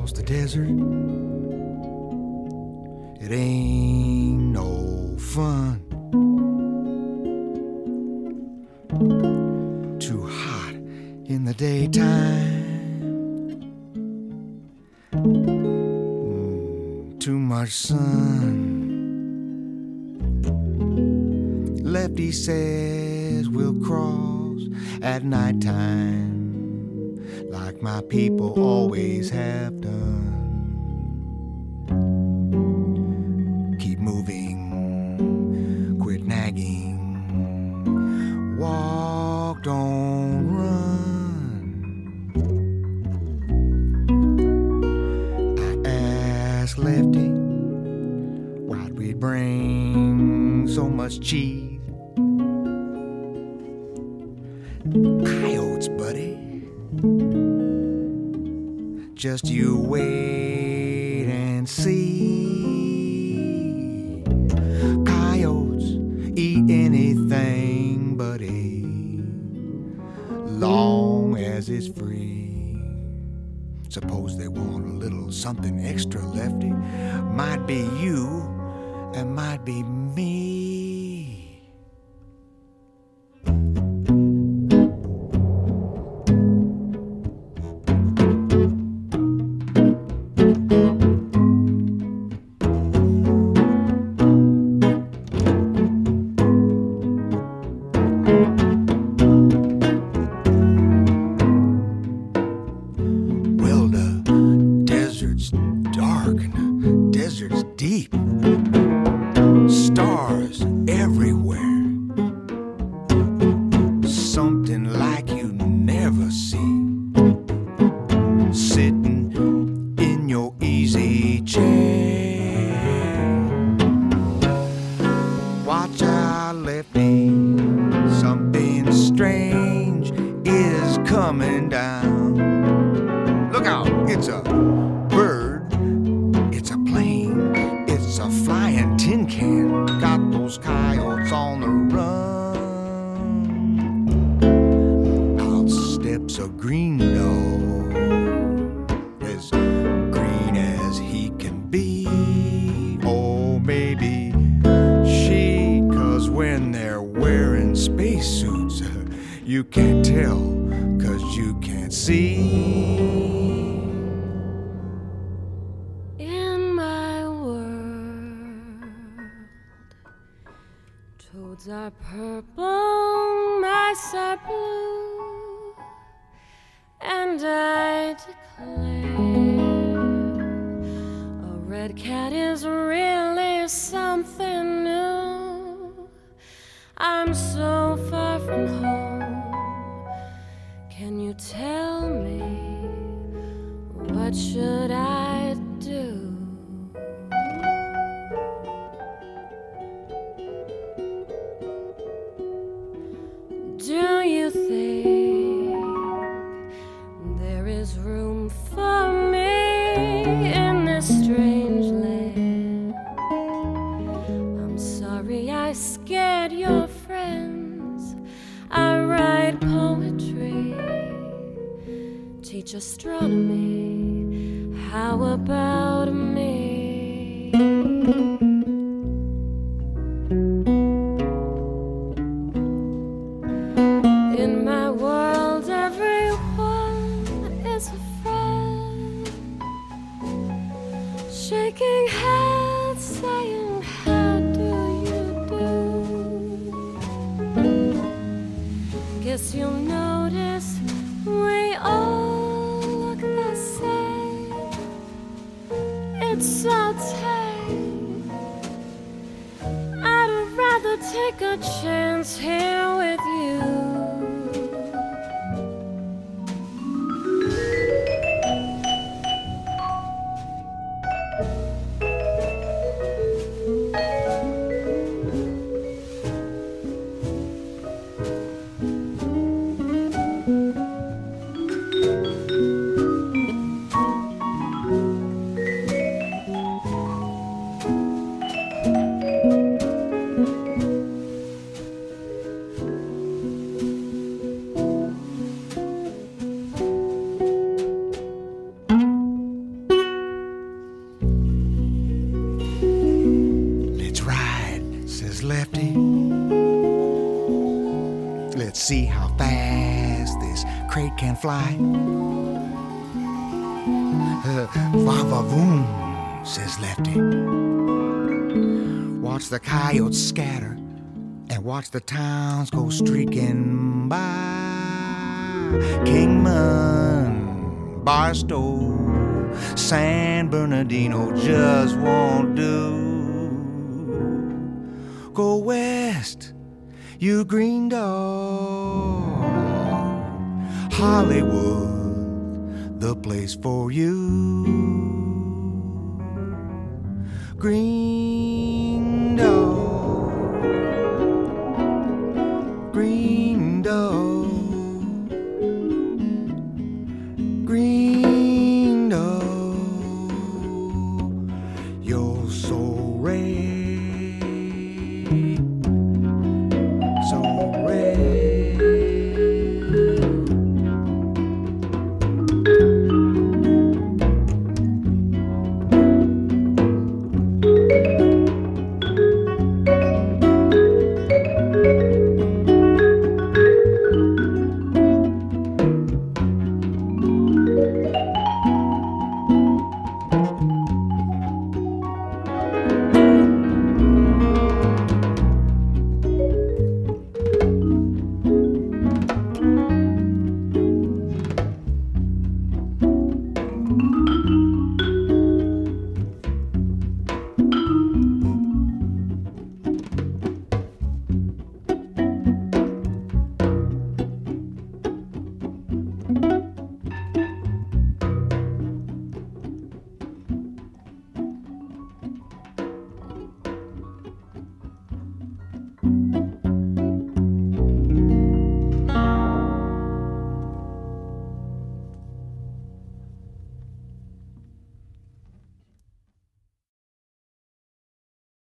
across the desert. It ain't no fun. Too hot in the daytime. Too much sun. Lefty says we'll cross at nighttime, like my people always have done. Keep moving, quit nagging, walk, don't run. I asked Lefty why'd we bring so much cheese. Coyotes, buddy. Just you wait and see. Coyotes eat anything, buddy, long as it's free. Suppose they want a little something extra, Lefty. Might be you and might be me. You can't tell, 'cause you can't see. In my world, toads are purple, mice are blue, and I declare a red cat is really something new. I'm so far from home. Can you tell me, what should I do? Do you think there is room for me in this strange land? I'm sorry I scared your friends. I write poetry, teach astronomy. How about me? In my world, everyone is a friend, shaking hands, saying, how do you do? Guess you'll notice we all look the same. It's so tame. I'd rather take a chance here with you. says Lefty. Let's see how fast this crate can fly. Va-va-voom, says Lefty. Watch the coyotes scatter and watch the towns go streaking by. Kingman, Barstow, San Bernardino just won't do. Go west, you green dog. Hollywood, the place for you. Green